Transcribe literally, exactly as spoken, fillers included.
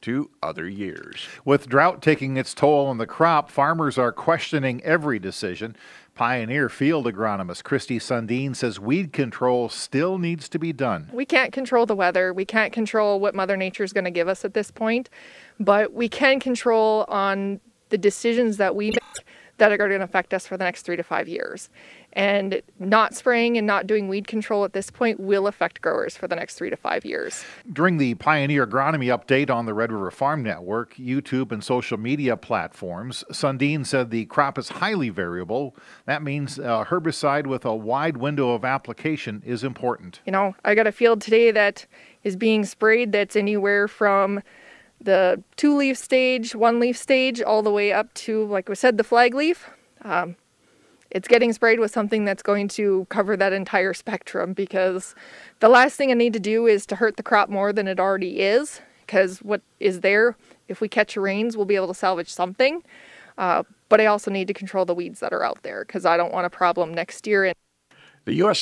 to other years. With drought taking its toll on the crop, farmers are questioning every decision. Pioneer field agronomist Christy Sundin says weed control still needs to be done. We can't control the weather. We can't control what Mother Nature is going to give us at this point, but we can control on the decisions that we make that are going to affect us for the next three to five years. And not spraying and not doing weed control at this point will affect growers for the next three to five years. During the Pioneer Agronomy Update on the Red River Farm Network, YouTube, and social media platforms, Sundin said the crop is highly variable. That means a herbicide with a wide window of application is important. You know, I got a field today that is being sprayed that's anywhere from the two-leaf stage, one-leaf stage, all the way up to, like we said, the flag leaf. Um, it's getting sprayed with something that's going to cover that entire spectrum, because the last thing I need to do is to hurt the crop more than it already is, because what is there, if we catch rains, we'll be able to salvage something. Uh, but I also need to control the weeds that are out there, because I don't want a problem next year. The U S